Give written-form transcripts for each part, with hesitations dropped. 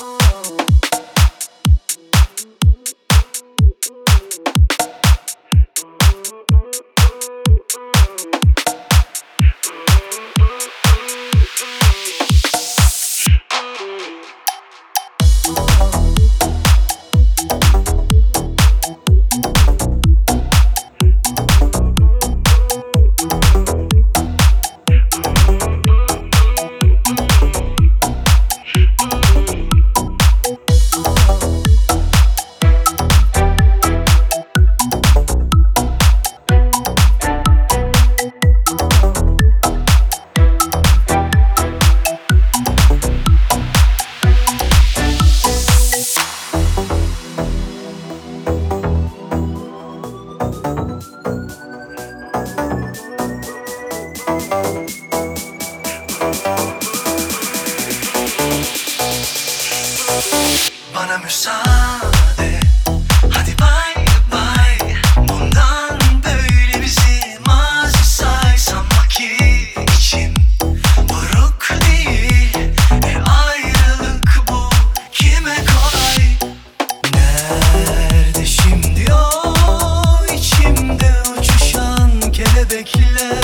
Bana müsaade, hadi bay bay. Bundan böyle bizi mazi saysam vakit için buruk değil. Ayrılık bu kime kolay? Nerede şimdi o içimde uçuşan kelebekler?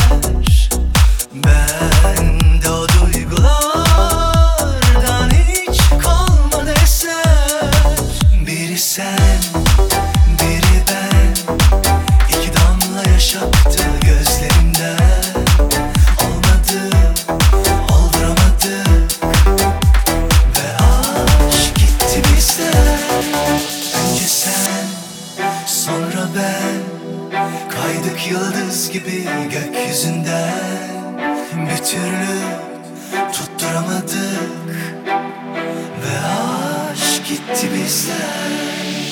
Bende o duygulardan hiç kalmadı eser. Biri sen, biri ben, iki damla yaş aktı gözlerimden. Olmadı, olduramadık ve aşk gitti bizden. Önce sen, sonra ben, kaydık yıldız gibi gökyüzünden. Bir türlü tutturamadık ve aşk gitti bizden.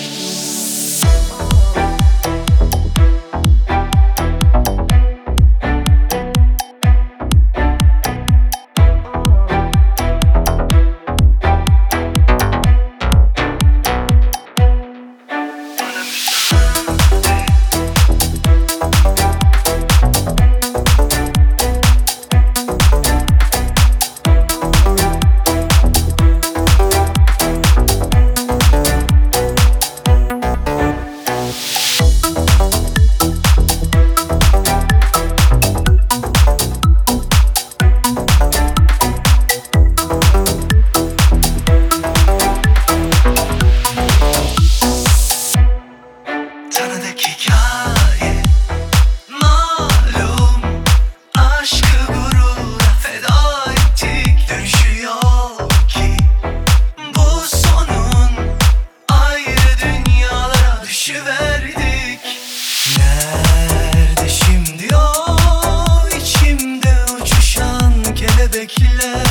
Tanıdık hikaye, malum aşkı gurura feda ettik. Dönüşü yok ki bu sonun, ayrı dünyalara düşüverdik. Nerede şimdi o içimde uçuşan kelebekler?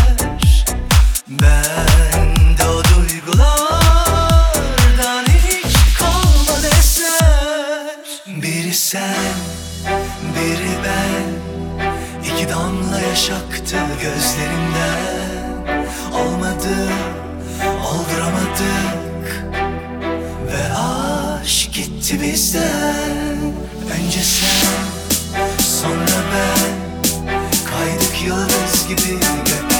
Bende o duygulardan hiç kalmadı eser. Biri sen, biri ben, iki damla yaş aktı gözlerimden. Olmadı, olduramadık ve aşk gitti bizden. Önce sen, sonra ben, kaydık yıldız gibi gökyüzünden.